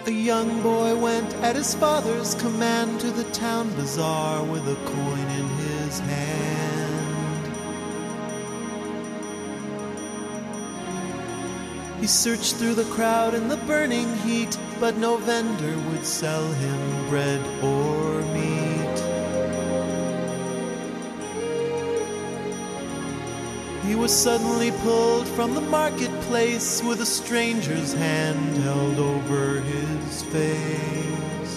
A young boy went at his father's command to the town bazaar with a coin in his hand. He searched through the crowd in the burning heat, but no vendor would sell him bread or meat. He was suddenly pulled from the marketplace with a stranger's hand held over his face.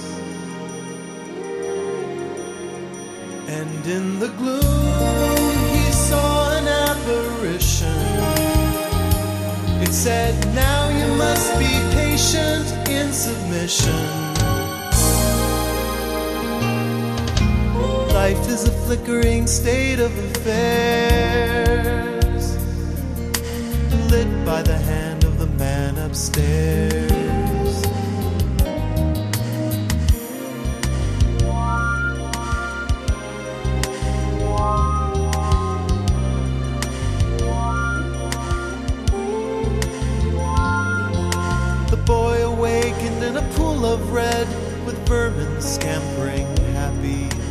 And in the gloom he saw an apparition. It said, "Now you must be patient in submission. Life is a flickering state of affairs, lit by the hand of the man upstairs." The boy awakened in a pool of red, with vermin scampering happy